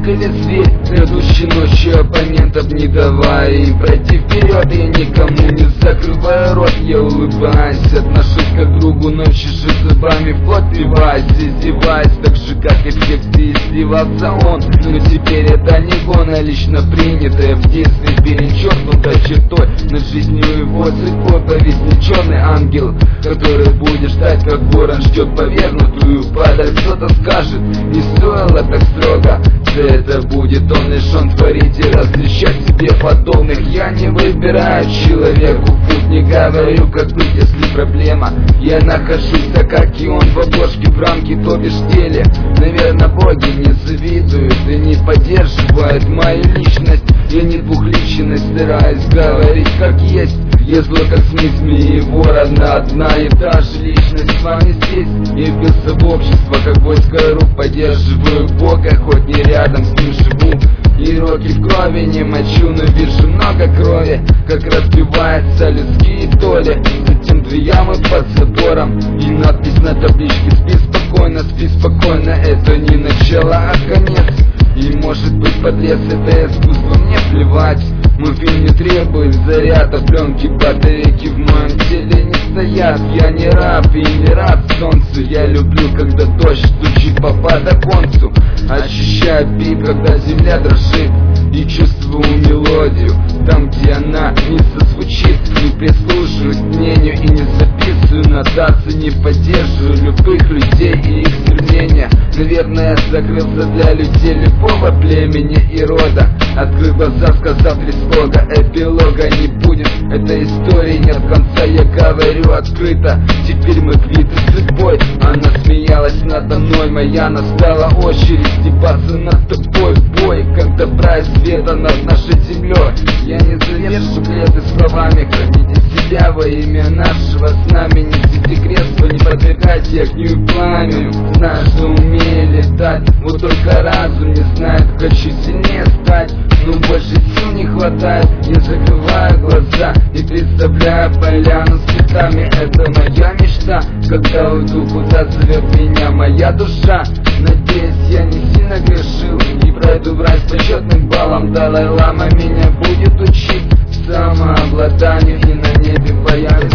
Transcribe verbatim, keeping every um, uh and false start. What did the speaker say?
или зверь, грядущей ночью оппонентов не давая им пройти вперед. Я никому не закрываю рот, я улыбаюсь, отношусь как к другу, но чешу зубами в плоть, плеваясь, издеваясь, так же как и в тексте издевался он. Но теперь это не гон, а лично принятое в детстве перечеркнуто чертой. Над жизнью его судьбой повиснет черный ангел, который будет ждать, как ворон ждет повернутую падаль. Кто-то скажет, не стоило так строго, да это будет он лишен творить и разрешать себе подобных. Я не выбираю человеку путь, не говорю, как быть, если проблема. Я нахожусь, так как и он, в обложке, в рамке, то бишь в теле. Наверное, боги не завидуют и не поддерживают мою личность. Я не двухличность, стараюсь говорить как есть. Я злой как смесь, и вор, одна, одна и та же личность. С вами здесь я вбился в общество, как войско рук, поддерживаю Бога, хоть не рядом с ним живу. И роки в крови не мочу, но вижу много крови, как разбиваются людские доли. Затем две ямы под забором и надпись на табличке: спи спокойно, спи спокойно, это не начало, а конец. И может быть, подлец, это искусство, мне плевать. Мой фильм не требует заряда, пленки, батарейки в моем теле не стоят. Я не раб и не рад солнцу, я люблю, когда дождь стучит по подоконцу. Ощущаю бит, когда земля дрожит, и чувствую мелодию там, где она не созвучит. Не прислушиваюсь к мнению и не записываю нотации, не поддерживаю любых людей и их стремления. Наверное, я закрылся для людей любого племени и рода, открыв глаза, сказав три слога, эпилога не будет. Этой истории нет конца, я говорю открыто. Теперь мы квиты с судьбой. Она смеялась надо мной, моя настала очередь стебаться над тобой в бой, как добра и света над нашей землей. Я не завершу клеты словами, храните себя во имя нашего знамени. Несите кресло, не подвергайте огню и пламени. Знаю, что умею летать, вот только разум не знает. Хочу сильнее стать, но больше сил не хватает. Я закрываю глаза и представляю поляну с цветами. Это моя мечта, когда уйду, куда зовет меня моя душа. Надеюсь, я не сильно грешил и пройду в рай с почетным баллом. Далай-лама меня будет учить самообладанию, и на небе появится